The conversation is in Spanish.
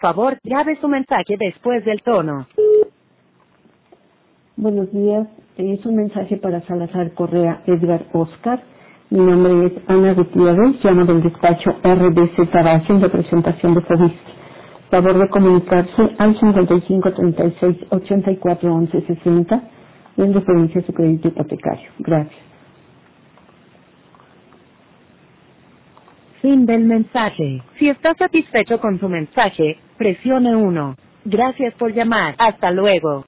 Favor, grabe su mensaje después del tono. Buenos días, es un mensaje para Salazar Correa Edgar Oscar. Mi nombre es Ana Gutiérrez, llamo del despacho RBC Tabacho en representación de FOBIS. Favor de comunicarse al 55 36 84 11 60 en referencia a su crédito hipotecario. Gracias. Fin del mensaje. Si está satisfecho con su mensaje, presione 1. Gracias por llamar. Hasta luego.